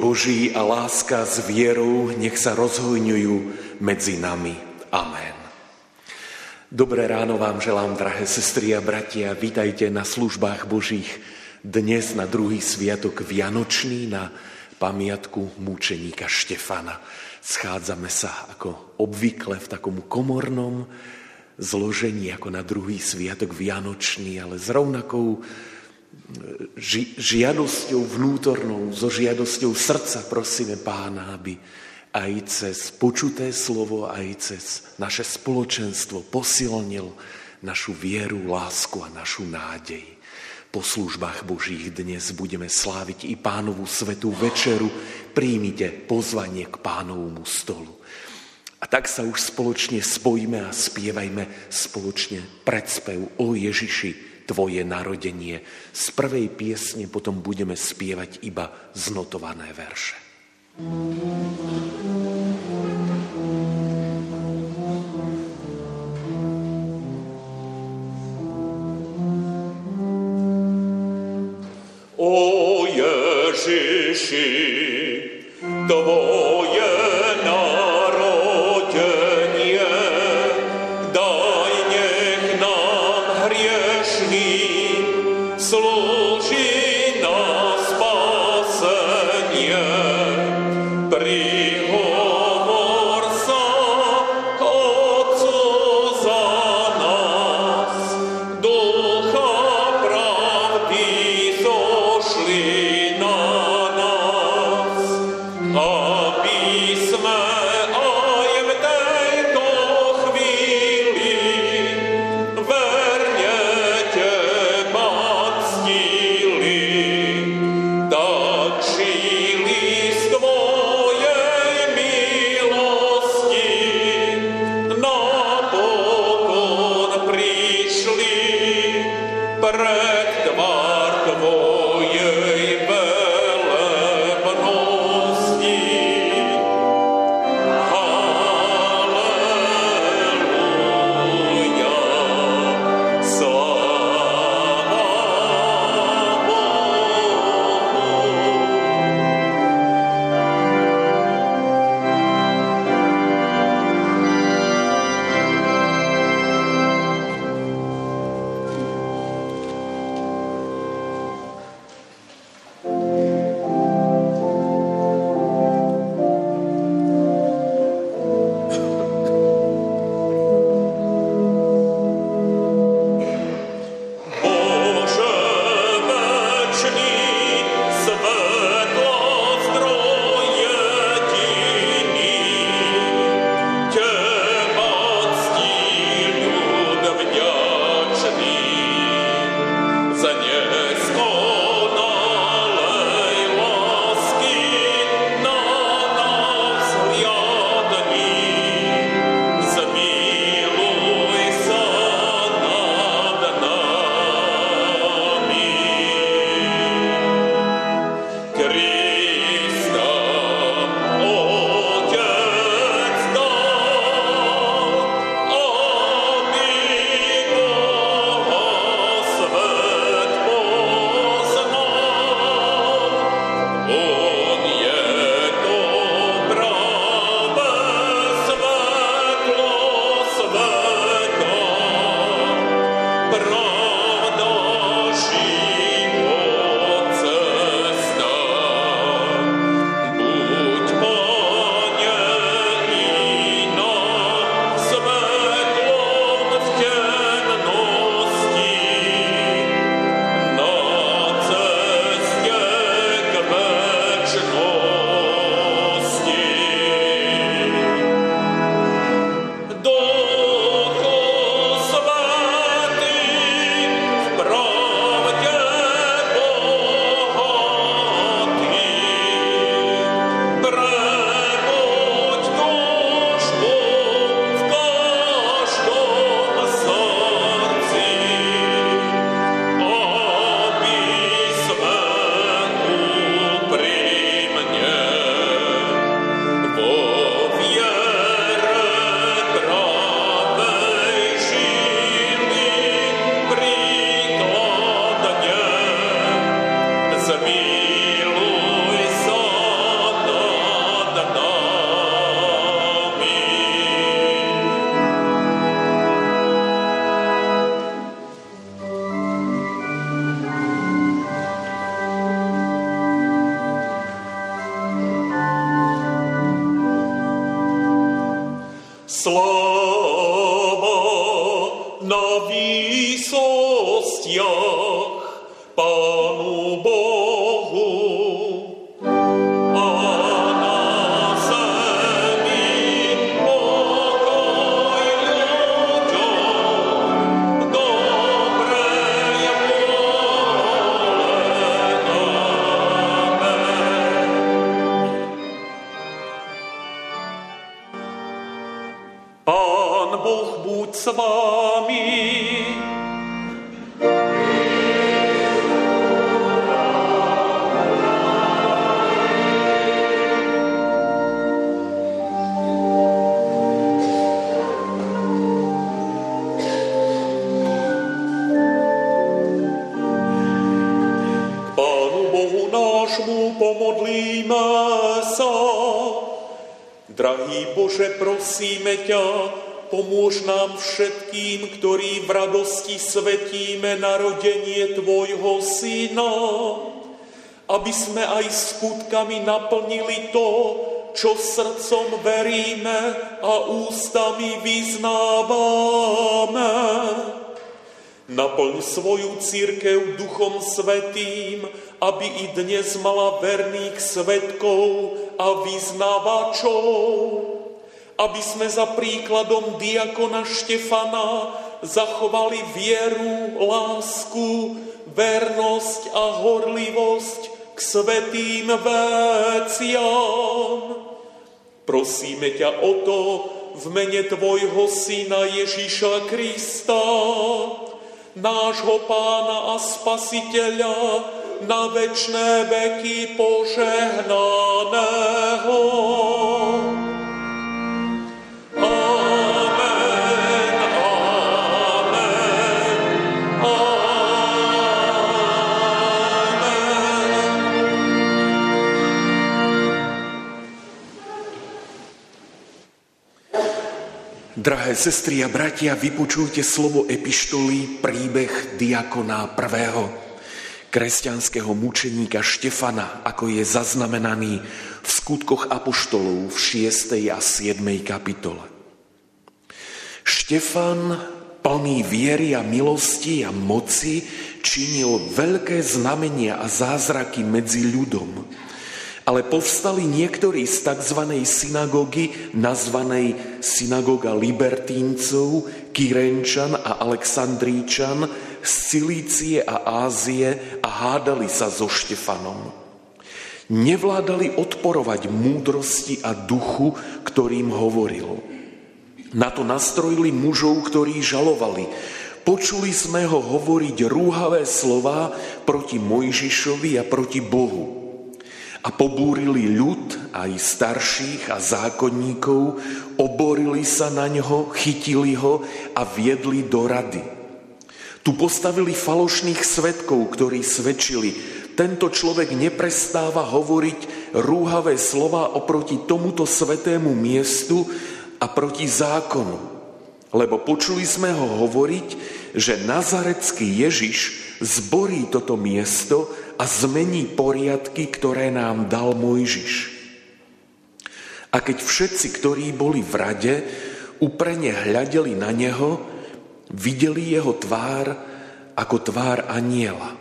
Boží a láska s vierou nech sa rozhojňujú medzi nami. Amen. Dobré ráno vám želám, drahé sestry a bratia. Vítajte na službách Božích. Dnes na druhý sviatok Vianočný, na pamiatku mučeníka Štefana. Schádzame sa ako obvykle v takom komornom zložení ako na druhý sviatok Vianočný, ale s rovnakou žiadosťou vnútornou, so žiadosťou srdca prosíme Pána, aby aj cez počuté slovo, aj cez naše spoločenstvo posilnil našu vieru, lásku a našu nádej. Po službách Božích dnes budeme sláviť i Pánovu svätú večeru. Príjmite pozvanie k Pánovmu stolu. A tak sa už spoločne spojíme a spievajme spoločne predspev o Ježiši, Tvoje narodenie. Z prvej piesne potom budeme spievať iba znotované verše. O Ježiši, Tvoje narodenie, daj nech nám hriešným slúži na spasenie. Prihoď Sláva na výsostiach Pánu Bohu a na zemi pokoj ľuďom dobrej vôle. Pán Boh buď s vami. Pomodlíme sa. Drahý Bože, prosíme ťa, pomôž nám všetkým, ktorí v radosti svetíme narodenie Tvojho Syna, aby sme aj skutkami naplnili to, čo srdcom veríme a ústami vyznávame. Naplň svoju cirkev Duchom Svätým, aby i dnes mala verných svedkov a vyznávačov. Aby sme za príkladom diakona Štefana zachovali vieru, lásku, vernosť a horlivosť k svätým veciam. Prosíme ťa o to v mene Tvojho Syna Ježiša Krista, nášho Pána a Spasiteľa, na večné veky požehnaného. Amen, amen, amen. Drahé sestry a bratia, vypočujte slovo epištoly, príbeh diakona prvého kresťanského mučeníka Štefana, ako je zaznamenaný v Skutkoch apoštolov v 6. a 7. kapitole. Štefan, plný viery a milosti a moci, činil veľké znamenia a zázraky medzi ľudom. Ale povstali niektorí z tzv. Synagógy, nazvanej synagóga Libertíncov, Kyrenčan a Alexandríčan, z Cilície a Ázie a hádali sa so Štefanom. Nevládali odporovať múdrosti a duchu, ktorým hovoril. Na to nastrojili mužov, ktorí žalovali. Počuli sme ho hovoriť rúhavé slová proti Mojžišovi a proti Bohu. A pobúrili ľud, aj starších a zákonníkov, oborili sa na ňo, chytili ho a viedli do rady. Tu postavili falošných svedkov, ktorí svedčili, tento človek neprestáva hovoriť rúhavé slová oproti tomuto svätému miestu a proti zákonu. Lebo počuli sme ho hovoriť, že nazarecký Ježiš zborí toto miesto a zmení poriadky, ktoré nám dal Mojžiš. A keď všetci, ktorí boli v rade, úprene hľadeli na neho, videli jeho tvár ako tvár anjela.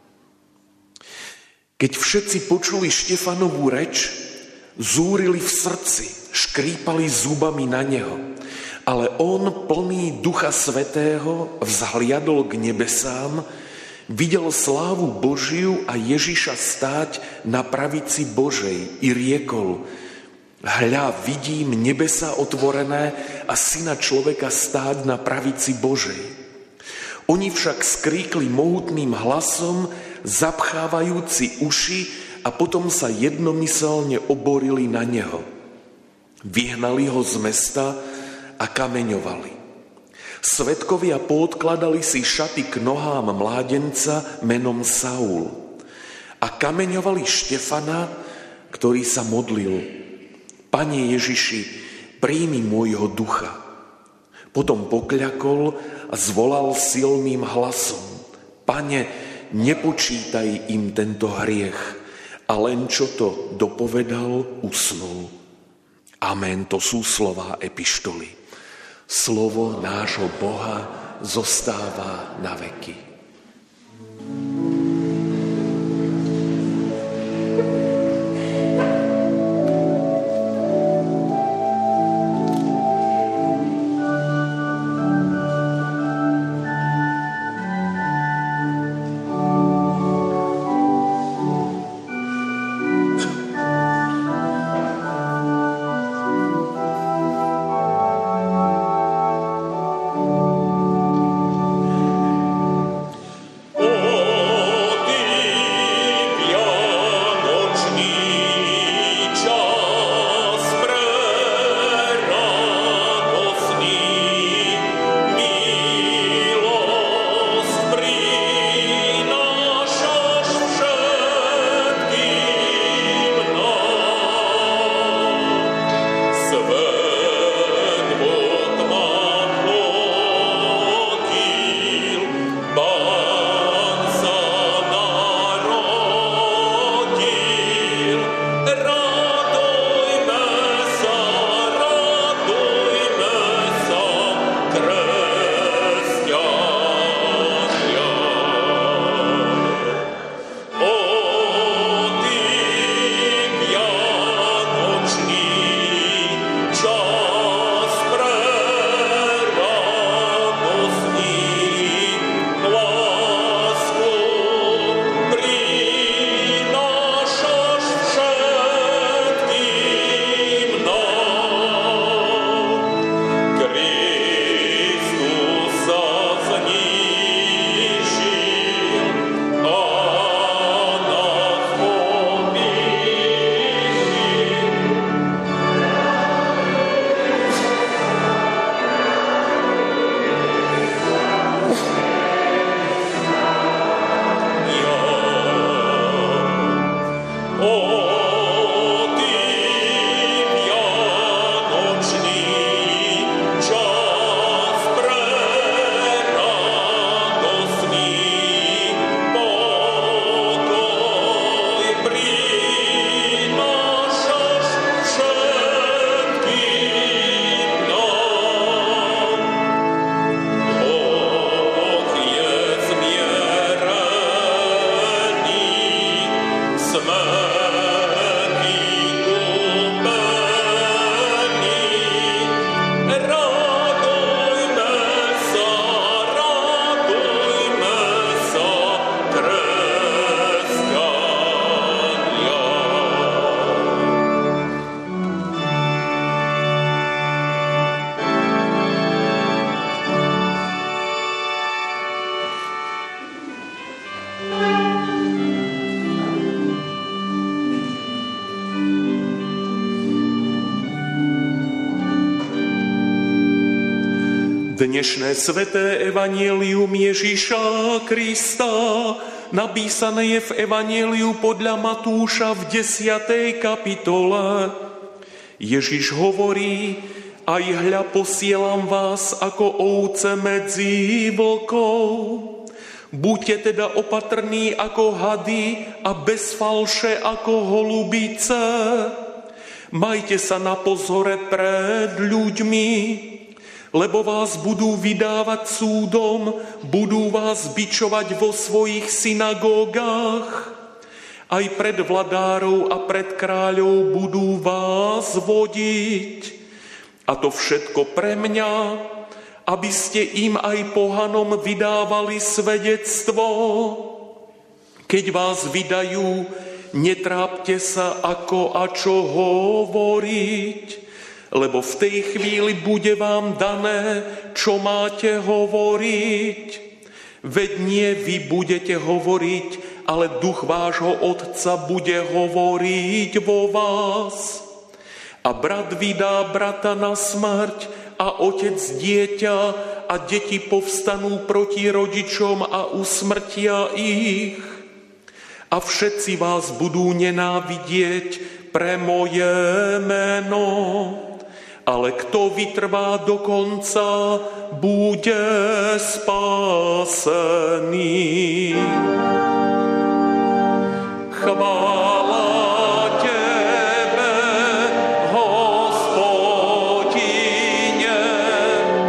Keď všetci počuli Štefanovú reč, zúrili v srdci, škrípali zubami na neho. Ale on, plný Ducha Svätého, vzhliadol k nebesám, videl slávu Božiu a Ježiša stáť na pravici Božej i riekol: Hľa, vidím nebesá otvorené a Syna človeka stáť na pravici Božej. Oni však skríkli mohutným hlasom, zapchávajúci uši, a potom sa jednomyselne oborili na neho. Vyhnali ho z mesta a kameňovali. Svedkovia poodkladali si šaty k nohám mládenca menom Saul a kameňovali Štefana, ktorý sa modlil: Pane Ježiši, príjmi môjho ducha. Potom pokľakol a zvolal silným hlasom: Pane, nepočítaj im tento hriech. A len čo to dopovedal, usnul. Amen, to sú slová epištoly. Slovo nášho Boha zostáva na veky. Dnešné sväté evanjelium Ježiša Krista napísané je v evanjeliu podľa Matúša v 10. kapitole. Ježiš hovorí: aj hľa posielam vás ako ovce medzi vlkov. Buďte teda opatrní ako hady a bez falše ako holubice. Majte sa na pozore pred ľuďmi, lebo vás budú vydávať súdom, budú vás bičovať vo svojich synagógach. Aj pred vladárov a pred kráľov budú vás vodiť. A to všetko pre mňa, aby ste im aj pohanom vydávali svedectvo. Keď vás vydajú, netrápte sa ako a čo hovoriť, lebo v tej chvíli bude vám dané, čo máte hovoriť. Veď nie vy budete hovoriť, ale duch vášho Otca bude hovoriť vo vás. A brat vydá brata na smrť a otec dieťa a deti povstanú proti rodičom a usmrtia ich. A všetci vás budú nenávidieť pre moje meno. Ale kto vytrvá do konca, bude spasený. Chvála Tebe, Hospodine.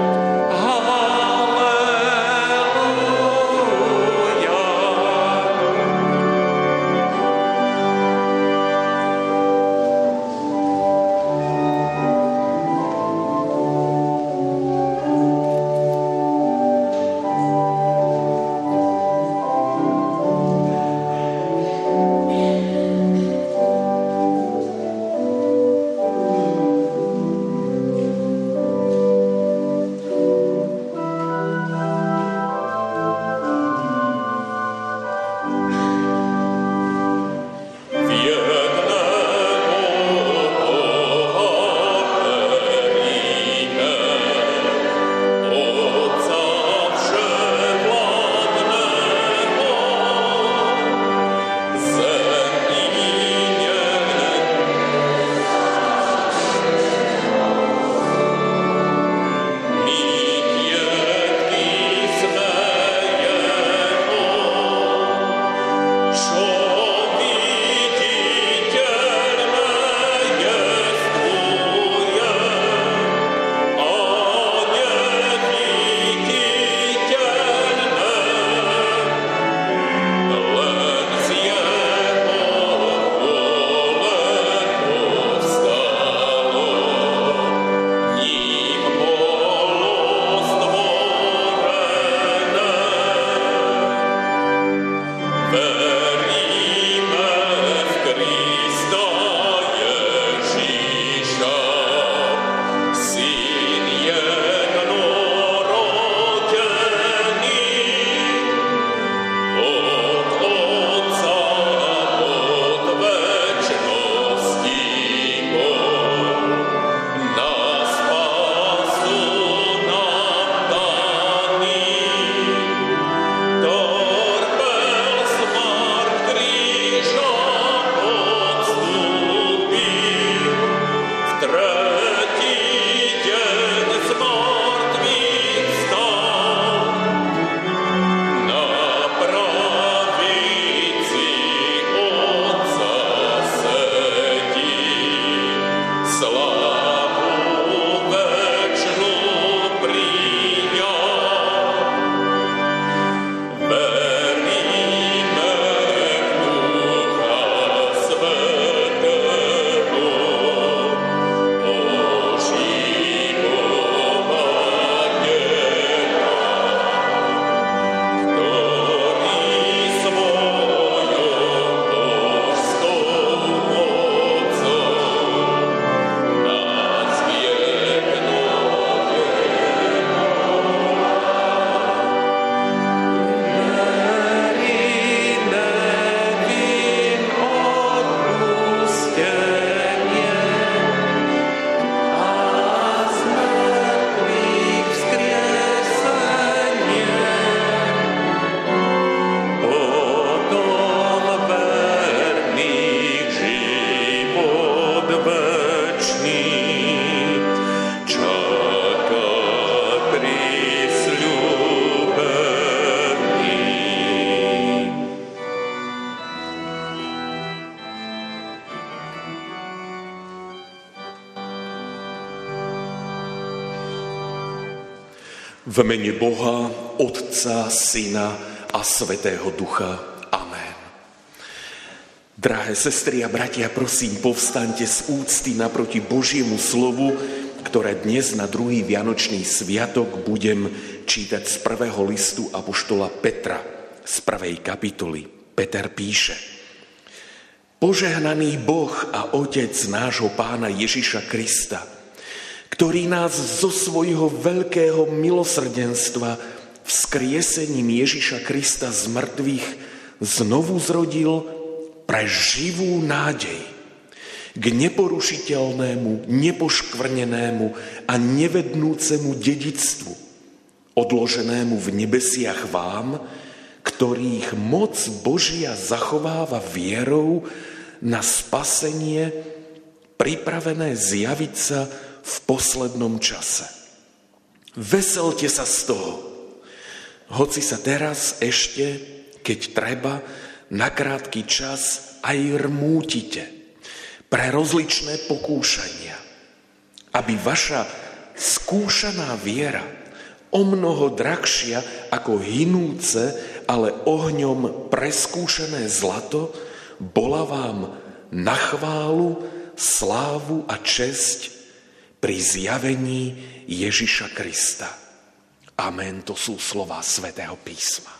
V mene Boha, Otca, Syna a Svätého Ducha. Amen. Drahé sestry a bratia, prosím, povstaňte z úcty naproti Božiemu slovu, ktoré dnes na druhý vianočný sviatok budem čítať z prvého listu apoštola Petra, z 1. kapitoly. Peter píše: Požehnaný Boh a Otec nášho Pána Ježiša Krista, ktorý nás zo svojho veľkého milosrdenstva vzkriesením Ježiša Krista z mŕtvych znovu zrodil pre živú nádej, k neporušiteľnému, nepoškvrnenému a nevednúcemu dedičstvu, odloženému v nebesiach vám, ktorých moc Božia zachováva vierou na spasenie, pripravené zjaviť sa v poslednom čase. Veselte sa z toho, hoci sa teraz ešte, keď treba, na krátky čas aj rmútite pre rozličné pokúšania, aby vaša skúšaná viera, omnoho drahšia ako hynúce, ale ohňom preskúšané zlato, bola vám na chválu, slávu a česť pri zjavení Ježiša Krista. Amen, to sú slová Svätého písma.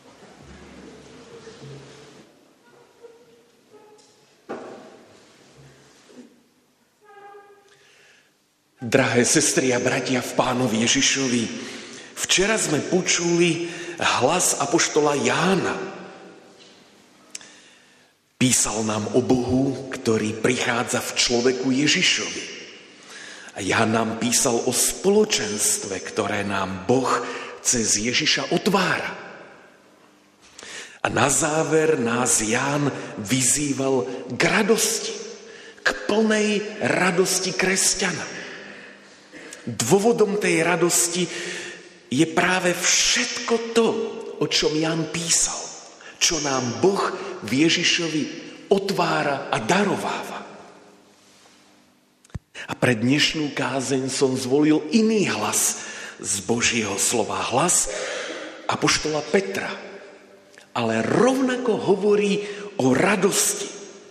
Drahé sestry a bratia v Pánovi Ježišovi, včera sme počuli hlas apoštola Jána. Písal nám o Bohu, ktorý prichádza v človeku Ježišovi. A Ján nám písal o spoločenstve, ktoré nám Boh cez Ježiša otvára. A na záver nás Ján vyzýval k radosti, k plnej radosti kresťana. Dôvodom tej radosti je práve všetko to, o čom Ján písal, čo nám Boh v Ježišovi otvára a darováva. A pre dnešnú kázeň som zvolil iný hlas z Božieho slova, hlas apoštola Petra, ale rovnako hovorí o radosti.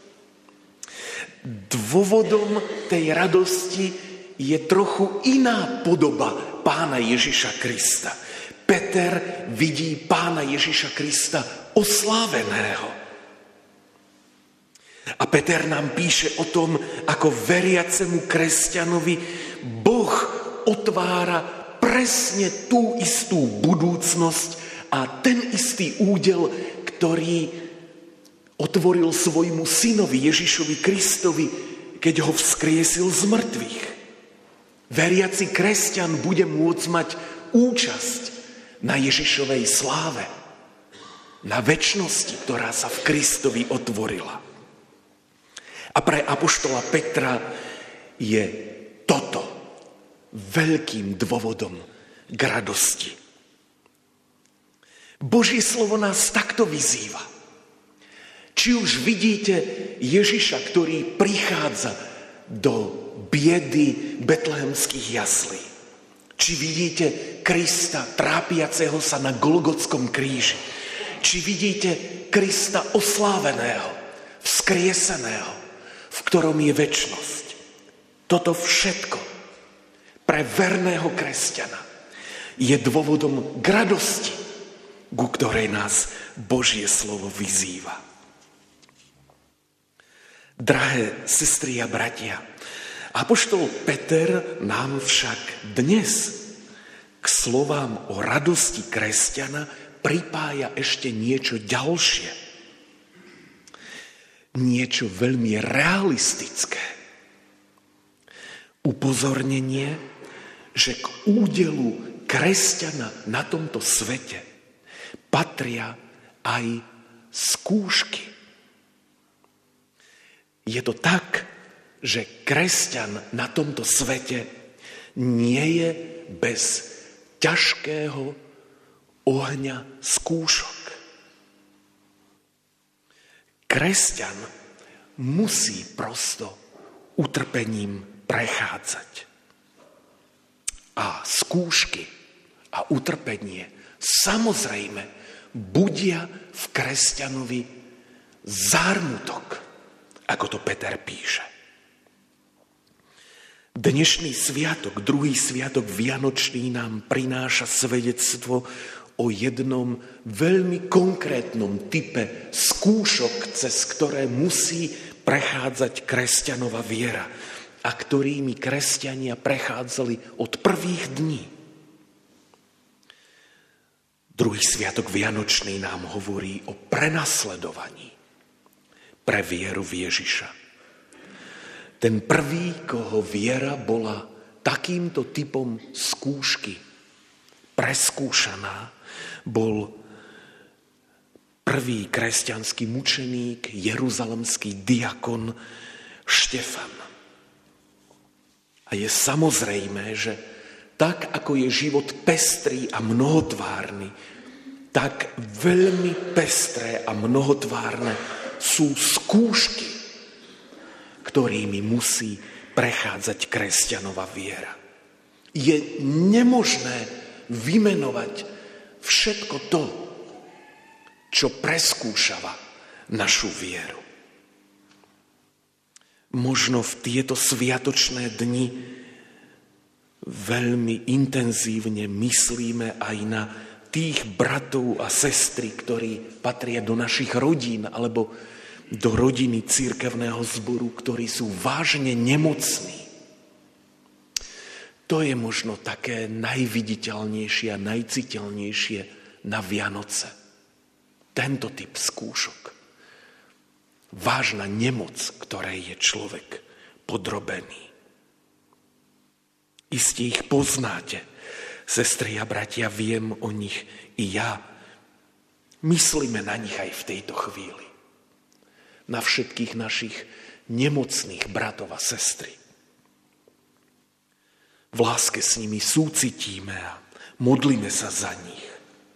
Dôvodom tej radosti je trochu iná podoba Pána Ježiša Krista. Peter vidí Pána Ježiša Krista osláveného. A Peter nám píše o tom, ako veriacemu kresťanovi Boh otvára presne tú istú budúcnosť a ten istý údel, ktorý otvoril svojmu synovi Ježišovi Kristovi, keď ho vzkriesil z mŕtvych. Veriaci kresťan bude môcť mať účasť na Ježišovej sláve, na večnosti, ktorá sa v Kristovi otvorila. A pre apoštola Petra je toto veľkým dôvodom k radosti. Božie slovo nás takto vyzýva. Či už vidíte Ježiša, ktorý prichádza do biedy betlehemských jaslí. Či vidíte Krista trápiaceho sa na Golgotskom kríži. Či vidíte Krista osláveného, vzkrieseného, v ktorom je večnosť. Toto všetko pre verného kresťana je dôvodom k radosti, ku ktorej nás Božie slovo vyzýva. Drahé sestry a bratia, apoštol Peter nám však dnes k slovám o radosti kresťana pripája ešte niečo ďalšie. Niečo veľmi realistické. Upozornenie, že k údelu kresťana na tomto svete patria aj skúšky. Je to tak, že kresťan na tomto svete nie je bez ťažkého ohňa skúšok. Kresťan musí prosto utrpením prechádzať. A skúšky a utrpenie samozrejme budia v kresťanovi zármutok, ako to Peter píše. Dnešný sviatok, druhý sviatok vianočný nám prináša svedectvo o jednom veľmi konkrétnom type skúšok, cez ktoré musí prechádzať kresťanova viera a ktorými kresťania prechádzali od prvých dní. Druhý sviatok vianočný nám hovorí o prenasledovaní pre vieru v Ježiša. Ten prvý, koho viera bola takýmto typom skúšky preskúšaná, bol prvý kresťanský mučeník, jeruzalemský diakon Štefan. A je samozrejmé, že tak, ako je život pestrý a mnohotvárny, tak veľmi pestré a mnohotvárne sú skúšky, ktorými musí prechádzať kresťanova viera. Je nemožné vymenovať všetko to, čo preskúšava našu vieru. Možno v tieto sviatočné dni veľmi intenzívne myslíme aj na tých bratov a sestry, ktorí patria do našich rodín alebo do rodiny cirkevného zboru, ktorí sú vážne nemocní. To je možno také najviditeľnejšie a najciteľnejšie na Vianoce. Tento typ skúšok. Vážna nemoc, ktorej je človek podrobený. Iste ich poznáte, sestry a bratia, viem o nich i ja. Myslíme na nich aj v tejto chvíli. Na všetkých našich nemocných bratov a sestry. V láske s nimi súcitíme a modlíme sa za nich.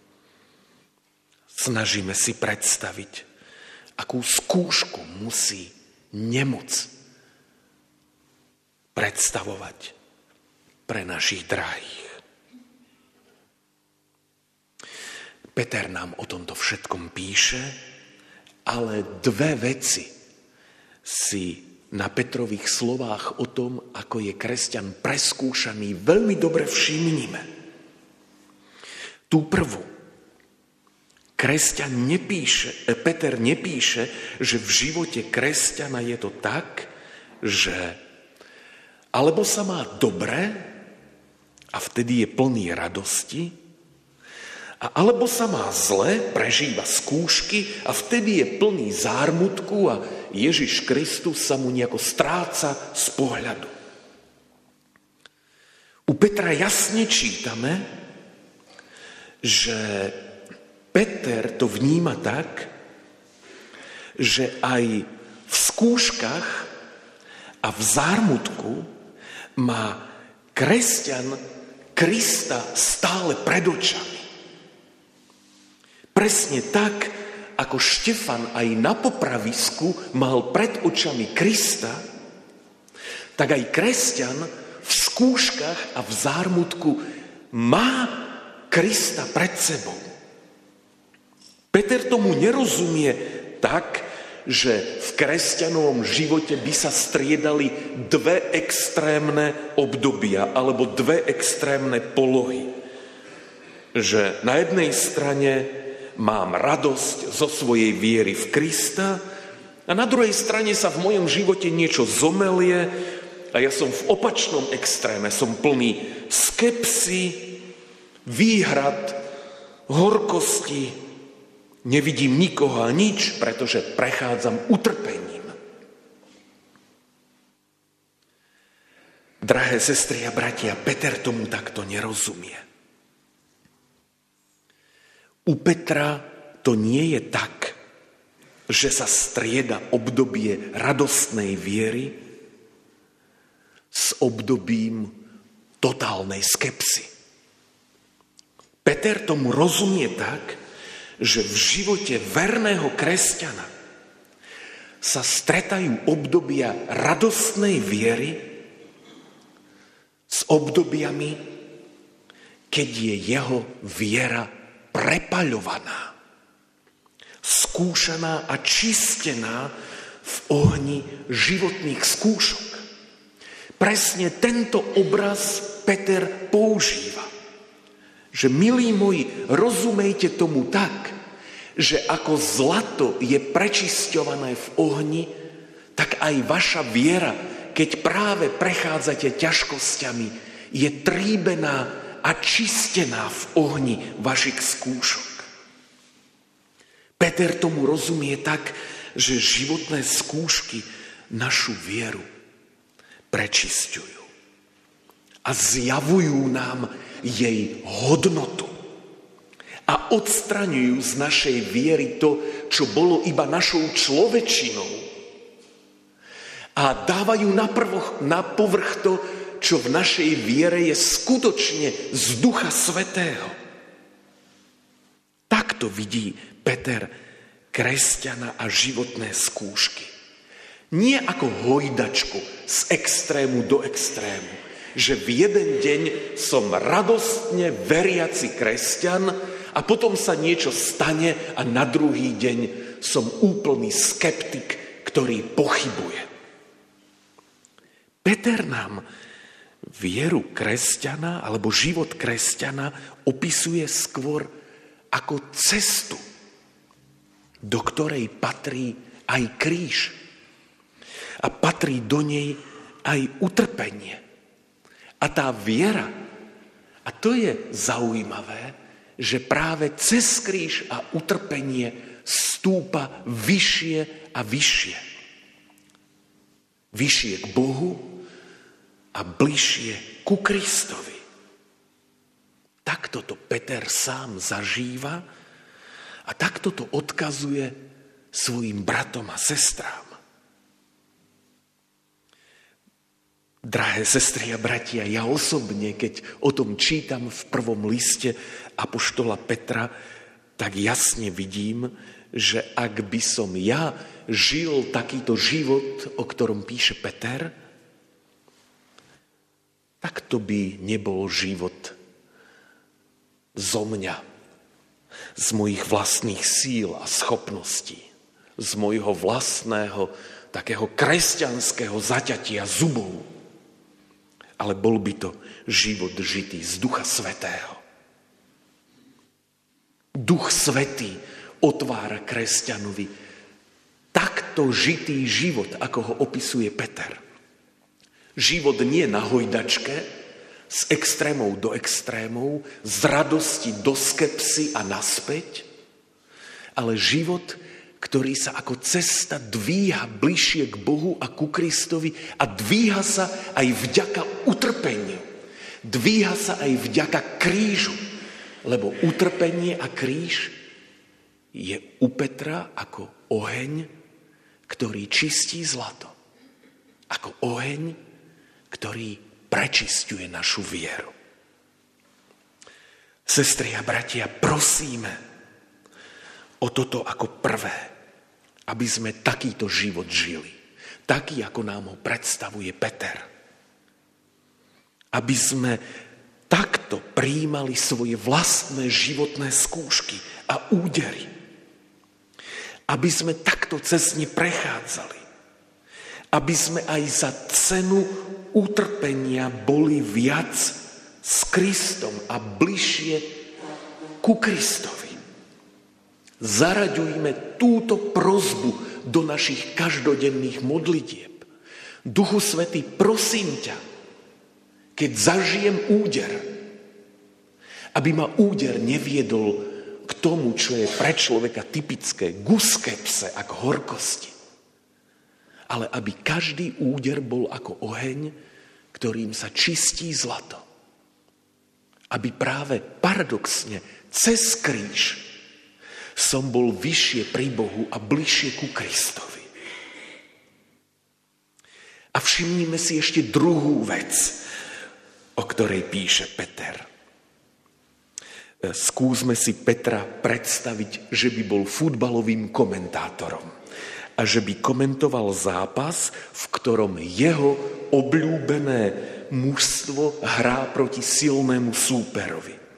Snažíme si predstaviť, akú skúšku musí nemoc predstavovať pre našich drahých. Peter nám o tomto všetkom píše, ale dve veci si na Petrových slovách o tom, ako je kresťan preskúšaný, veľmi dobre všimnime. Tú prvú. Peter nepíše, že v živote kresťana je to tak, že alebo sa má dobre a vtedy je plný radosti, alebo sa má zle, prežíva skúšky a vtedy je plný zármutku a Ježiš Kristus sa mu nejako stráca z pohľadu. U Petra jasne čítame, že Peter to vníma tak, že aj v skúškach a v zármutku má kresťan Krista stále pred očami. Presne tak, ako Štefan aj na popravisku mal pred očami Krista, tak aj kresťan v skúškach a v zármutku má Krista pred sebou. Peter tomu nerozumie tak, že v kresťanovom živote by sa striedali dve extrémne obdobia alebo dve extrémne polohy. Že na jednej strane mám radosť zo svojej viery v Krista a na druhej strane sa v mojom živote niečo zomelie a ja som v opačnom extréme. Som plný skepsy, výhrad, horkosti, nevidím nikoho a nič, pretože prechádzam utrpením. Drahé sestry a bratia, Peter tomu takto nerozumie. U Petra to nie je tak, že sa strieda obdobie radostnej viery s obdobím totálnej skepsy. Peter tomu rozumie tak, že v živote verného kresťana sa stretajú obdobia radostnej viery s obdobiami, keď je jeho viera prepaľovaná, skúšaná a čistená v ohni životných skúšok. Presne tento obraz Peter používa. Že, milí moji, rozumejte tomu tak, že ako zlato je prečisťované v ohni, tak aj vaša viera, keď práve prechádzate ťažkosťami, je tríbená a čistená v ohni vašich skúšok. Peter tomu rozumie tak, že životné skúšky našu vieru prečisťujú a zjavujú nám jej hodnotu a odstraňujú z našej viery to, čo bolo iba našou človečinou a dávajú na povrch to, čo v našej viere je skutočne z Ducha Svätého. Takto vidí Peter kresťana a životné skúšky. Nie ako hojdačku z extrému do extrému, že v jeden deň som radostne veriaci kresťan a potom sa niečo stane a na druhý deň som úplný skeptik, ktorý pochybuje. Peter nám vieru kresťana alebo život kresťana opisuje skôr ako cestu, do ktorej patrí aj kríž a patrí do nej aj utrpenie. A tá viera, a to je zaujímavé, že práve cez kríž a utrpenie stúpa vyššie a vyššie. Vyššie k Bohu a bližšie ku Kristovi. Takto to Peter sám zažíva a takto to odkazuje svojim bratom a sestrám. Drahé sestry a bratia, ja osobne, keď o tom čítam v prvom liste apoštola Petra, tak jasne vidím, že ak by som ja žil takýto život, o ktorom píše Peter, tak to by nebol život zo mňa, z mojich vlastných síl a schopností, z mojho vlastného takého kresťanského zaťatia zubov. Ale bol by to život žitý z Ducha Svätého. Duch Svätý otvára kresťanovi takto žitý život, ako ho opisuje Peter. Život nie na hojdačke, z extrémov do extrémov, z radosti do skepsy a naspäť, ale život, ktorý sa ako cesta dvíha bližšie k Bohu a ku Kristovi a dvíha sa aj vďaka utrpeniu. Dvíha sa aj vďaka krížu, lebo utrpenie a kríž je u Petra ako oheň, ktorý čistí zlato. Ako oheň, ktorý prečisťuje našu vieru. Sestry a bratia, prosíme o toto ako prvé, aby sme takýto život žili. Taký, ako nám ho predstavuje Peter. Aby sme takto prijímali svoje vlastné životné skúšky a údery. Aby sme takto cez ne prechádzali. Aby sme aj za cenu utrpenia boli viac s Kristom a bližšie ku Kristovi. Zaraďujme túto prosbu do našich každodenných modlitieb. Duchu Svätý, prosím ťa, keď zažijem úder, aby ma úder neviedol k tomu, čo je pre človeka typické, k skepse a k horkosti. Ale aby každý úder bol ako oheň, ktorým sa čistí zlato. Aby práve paradoxne cez kríž som bol vyššie pri Bohu a bližšie ku Kristovi. A všimnime si ešte druhú vec, o ktorej píše Peter. Skúsme si Petra predstaviť, že by bol futbalovým komentátorom a že by komentoval zápas, v ktorom jeho obľúbené mužstvo hrá proti silnému súperovi.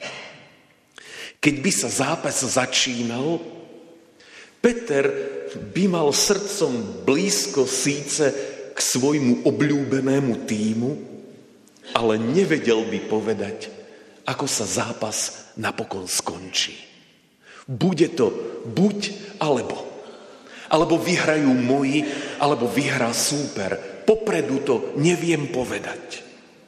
Keď by sa zápas začínal, Peter by mal srdcom blízko síce k svojmu obľúbenému tímu, ale nevedel by povedať, ako sa zápas napokon skončí. Bude to buď alebo. Alebo vyhrajú moji, alebo vyhrá súper. Popredu to neviem povedať.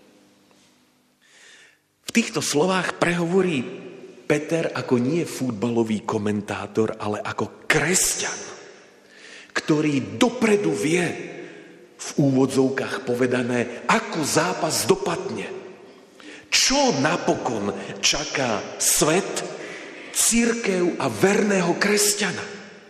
V týchto slovách prehovorí Peter ako nie futbalový komentátor, ale ako kresťan, ktorý dopredu vie, v úvodzovkách povedané, ako zápas dopadne. Čo napokon čaká svet, cirkev a verného kresťana.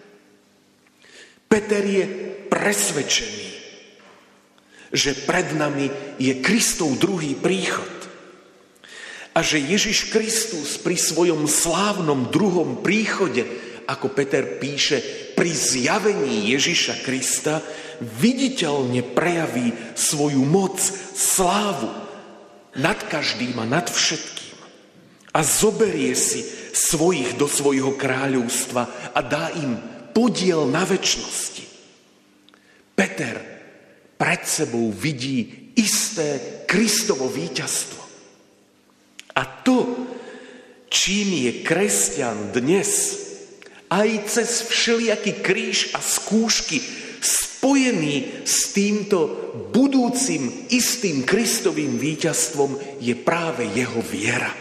Peter je presvedčený, že pred nami je Kristov druhý príchod. A že Ježiš Kristus pri svojom slávnom druhom príchode, ako Peter píše, pri zjavení Ježiša Krista viditeľne prejaví svoju moc, slávu nad každým a nad všetkým. A zoberie si svojich do svojho kráľovstva a dá im podiel na večnosti. Peter pred sebou vidí isté Kristovo víťazstvo. A to, čím je kresťan dnes, aj cez všelijaký kríž a skúšky, spojený s týmto budúcim istým Kristovým víťazstvom, je práve jeho viera,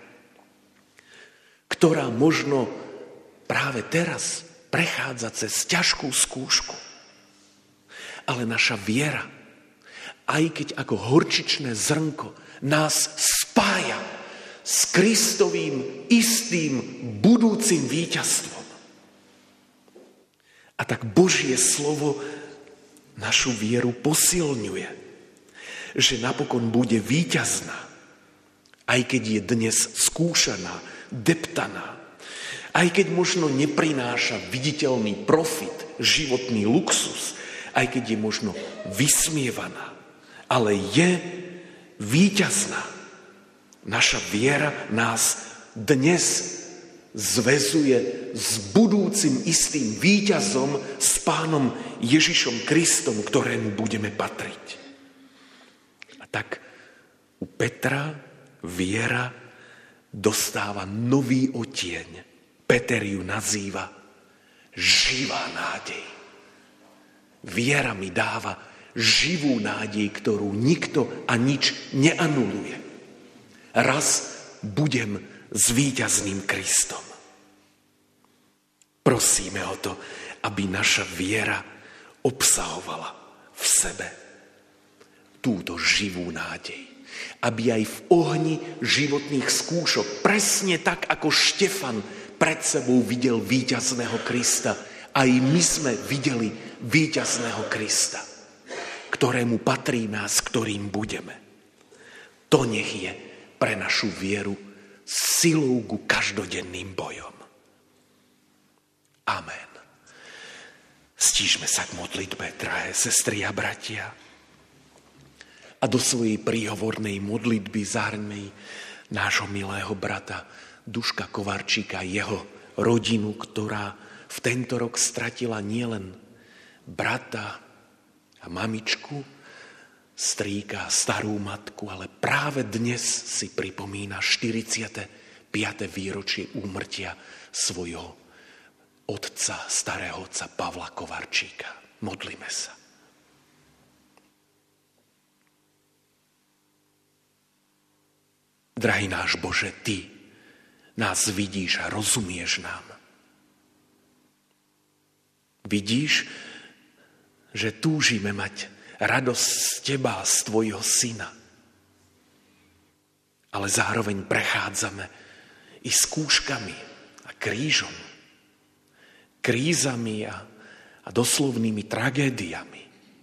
ktorá možno práve teraz prechádza cez ťažkú skúšku. Ale naša viera, aj keď ako horčičné zrnko, nás spája s Kristovým istým budúcim víťazstvom. A tak Božie slovo našu vieru posilňuje, že napokon bude víťazná, aj keď je dnes skúšaná, deptaná, aj keď možno neprináša viditeľný profit, životný luxus, aj keď je možno vysmievaná, ale je víťazná. Naša viera nás dnes zväzuje s budúcim istým víťazom, s Pánom Ježišom Kristom, ktorému budeme patriť. A tak u Petra viera dostáva nový odtieň. Peter ju nazýva živá nádej. Viera mi dáva živú nádej, ktorú nikto a nič neanuluje. Raz budem s víťazným Kristom. Prosíme o to, aby naša viera obsahovala v sebe túto živú nádej. Aby aj v ohni životných skúšok, presne tak, ako Štefan pred sebou videl víťazného Krista, aj my sme videli víťazného Krista, ktorému patrí nás, ktorým budeme. To nech je pre našu vieru silou ku každodenným bojom. Amen. Stížme sa k modlitbe, drahé sestry a bratia. A do svojej príhovornej modlitby zahrňme nášho milého brata Duška Kovarčíka, jeho rodinu, ktorá v tento rok stratila nielen brata a mamičku, strýka, starú matku, ale práve dnes si pripomína 45. výročie úmrtia svojho otca, starého otca Pavla Kovarčíka. Modlíme sa. Drahý náš Bože, Ty nás vidíš a rozumieš nám. Vidíš, že túžime mať radosť z Teba a z Tvojho Syna. Ale zároveň prechádzame i skúškami a krížom, krízami a doslovnými tragédiami.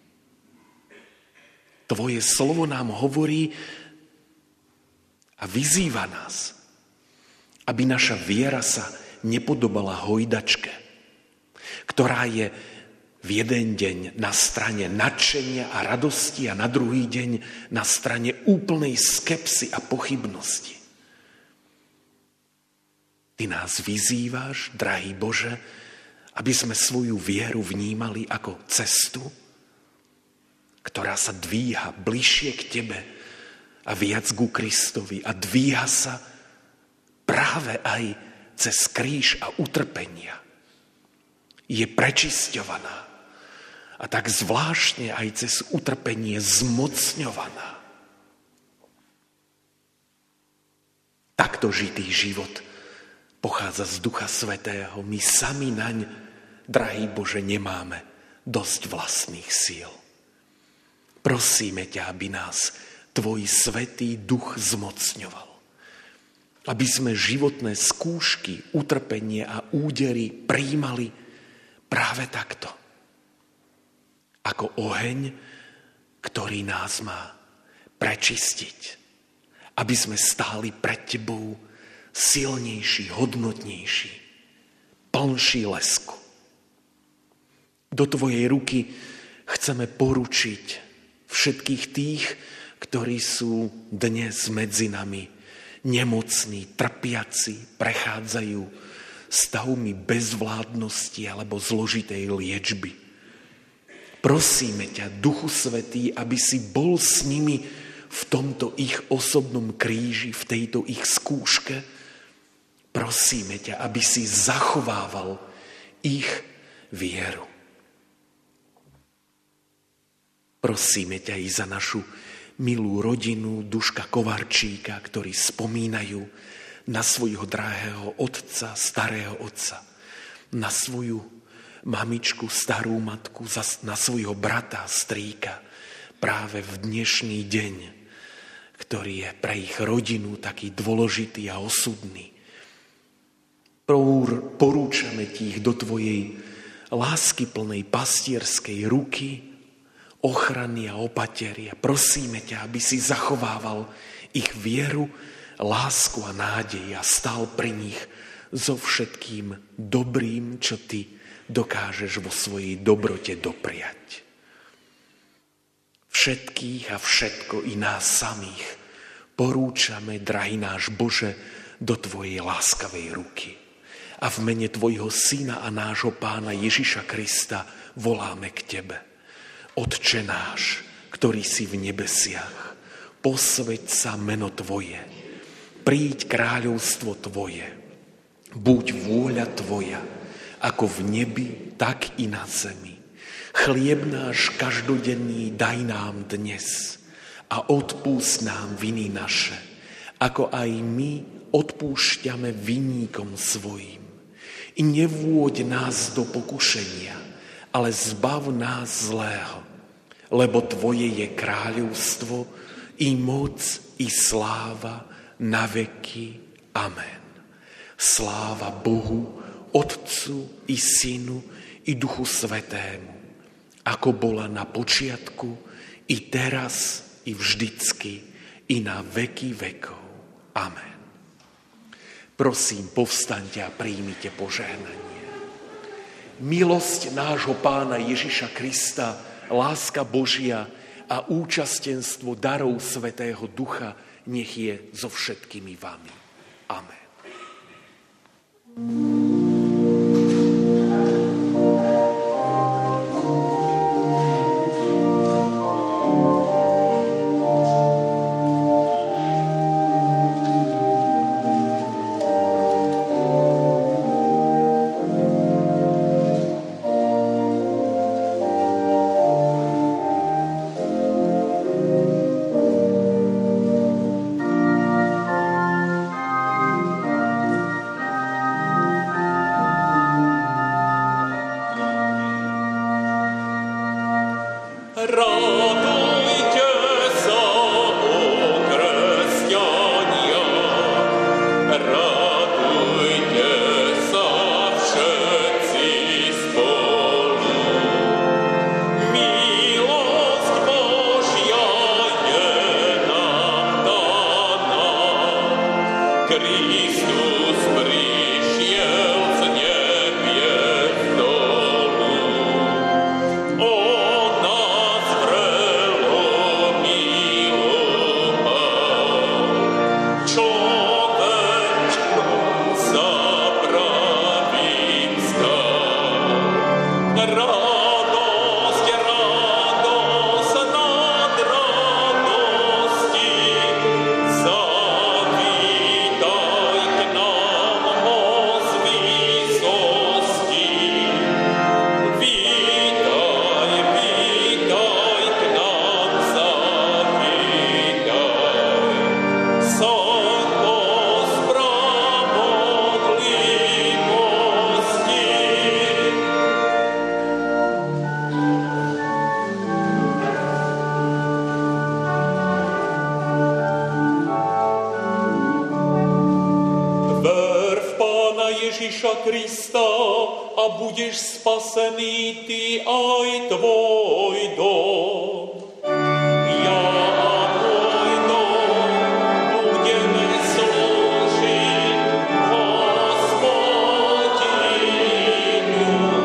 Tvoje slovo nám hovorí a vyzýva nás, aby naša viera sa nepodobala hojdačke, ktorá je v jeden deň na strane nadšenia a radosti a na druhý deň na strane úplnej skepsy a pochybnosti. Ty Ty nás vyzývaš, drahý Bože, aby sme svoju vieru vnímali ako cestu, ktorá sa dvíha bližšie k Tebe a viac ku Kristovi a dvíha sa práve aj cez kríž a utrpenia. Je prečisťovaná a tak zvláštne aj cez utrpenie zmocňovaná. Takto žitý život pochádza z Ducha Svätého. My sami naň, drahý Bože, nemáme dosť vlastných síl. Prosíme ťa, aby nás Tvoj Svätý Duch zmocňoval. Aby sme životné skúšky, utrpenie a údery prijímali práve takto. Ako oheň, ktorý nás má prečistiť. Aby sme stáli pred Tebou silnejší, hodnotnejší, plnší lesku. Do Tvojej ruky chceme poručiť všetkých tých, ktorí sú dnes medzi nami nemocní, trpiaci, prechádzajú stavmi bezvládnosti alebo zložitej liečby. Prosíme ťa, Duchu Svätý, aby si bol s nimi v tomto ich osobnom kríži, v tejto ich skúške. Prosíme ťa, aby si zachovával ich vieru. Prosíme ťa i za našu milú rodinu Duška Kovarčíka, ktorí spomínajú na svojho drahého otca, starého otca, na svoju mamičku, starú matku, na svojho brata, strýka, práve v dnešný deň, ktorý je pre ich rodinu taký dôležitý a osudný. Porúčame ti ich do tvojej láskyplnej pastierskej ruky, ochrany a opatery. Prosíme ťa, aby si zachovával ich vieru, lásku a nádej a stál pri nich so všetkým dobrým, čo ty dokážeš vo svojej dobrote dopriať. Všetkých a všetko i nás samých porúčame, drahý náš Bože, do tvojej láskavej ruky. A v mene tvojho Syna a nášho Pána Ježiša Krista voláme k tebe. Otče náš, ktorý si v nebesiach, posväť sa meno tvoje, príď kráľovstvo tvoje, buď vôľa tvoja, ako v nebi, tak i na zemi. Chlieb náš každodenný daj nám dnes a odpúsť nám viny naše, ako aj my odpúšťame vinníkom svojim. I nevôď nás do pokušenia, ale zbav nás zlého, lebo tvoje je kráľovstvo, i moc, i sláva na veky. Amen. Sláva Bohu, Otcu i Synu, i Duchu Svätému, ako bola na počiatku, i teraz, i vždycky, i na veky vekov. Amen. Prosím, povstaňte a príjmite požehnanie. Milosť nášho Pána Ježiša Krista, láska Božia a účastenstvo darov Svätého Ducha nech je so všetkými vami. Amen. So Ježíša Krista a budeš spasený ty aj tvoj dom. Ja a môj dom budeme slúžiť Hospodinu.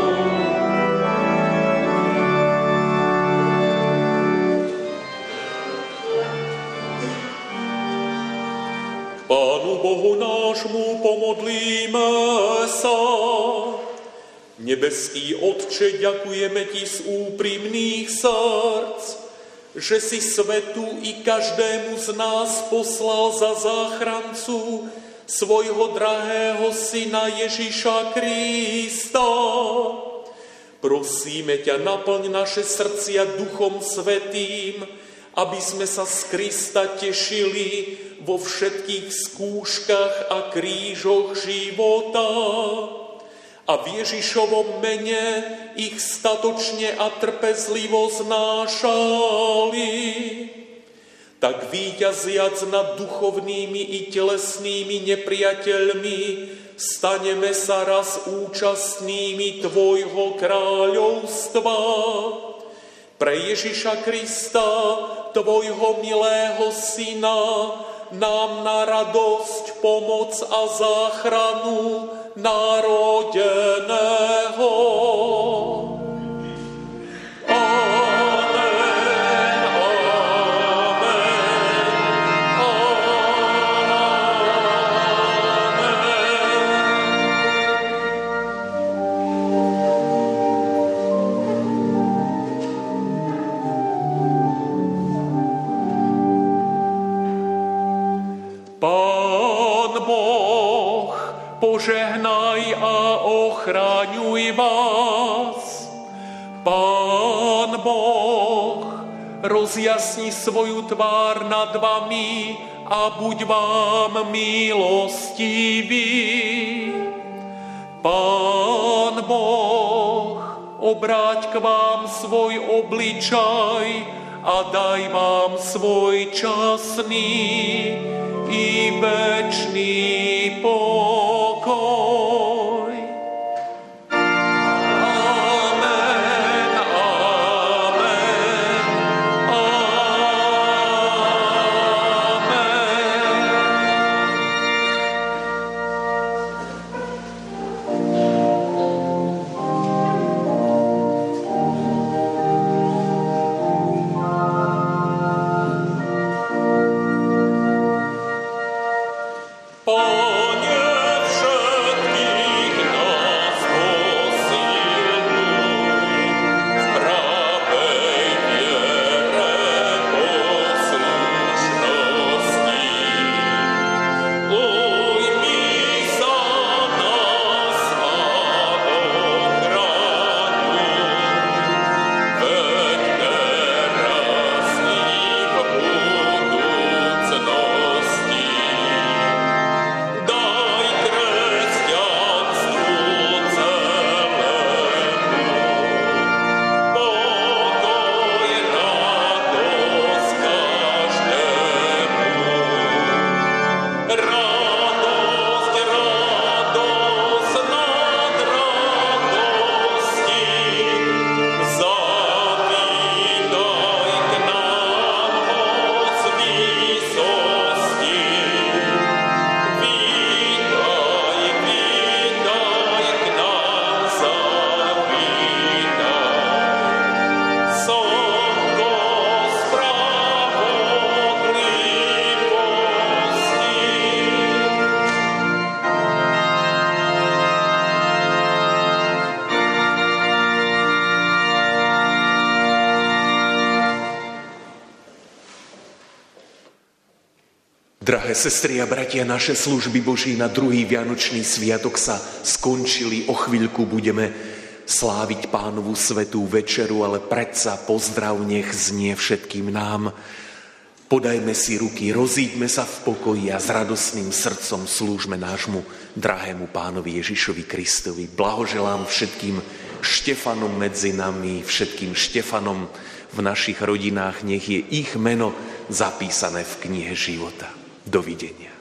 Pánu Bohu nášmu pomodlíme sa. Nebeský Otče, ďakujeme Ti z úprimných srdc, že si svetu i každému z nás poslal za záchrancu svojho drahého Syna Ježíša Krista. Prosíme ťa, naplň naše srdcia Duchom Svätým, aby sme sa z Krista tešili vo všetkých skúškach a krížoch života. A v Ježišovom mene ich statočne a trpezlivo znášali. Tak víťaziac nad duchovnými i telesnými nepriateľmi, staneme sa raz účastnými Tvojho kráľovstva. Pre Ježiša Krista, Tvojho milého Syna, nám na radosť, pomoc a záchranu narodeného. Požehnaj a ochraňuj vás. Pán Boh rozjasni svoju tvár nad vami a buď vám milostivý. Pán Boh obráť k vám svoj obličaj a daj vám svoj časný i večný pokoj. Amen, amen, Pane, všetkých nás posilňuj, v pravej viere poslušnosti. Ujmi sa nás a ochraňuj, veď teraz i v budúcnosti. Daj kresťanstvu celému pokoj, radosť každému. Radosť, radosť nad radosti, zavítaj k nám moc výsosti. Vítaj, vítaj, k nám zavítaj. Slnko spravodlivosti. Drahé sestry a bratia, naše služby Boží na druhý Vianočný sviatok sa skončili. O chvíľku budeme sláviť Pánovu svätú večeru, ale predsa pozdrav nech znie všetkým nám. Podajme si ruky, rozíďme sa v pokoji a s radosným srdcom slúžme nášmu drahému Pánovi Ježišovi Kristovi. Blahoželám všetkým Štefanom medzi nami, všetkým Štefanom v našich rodinách, nech je ich meno zapísané v knihe života. Dovidenia.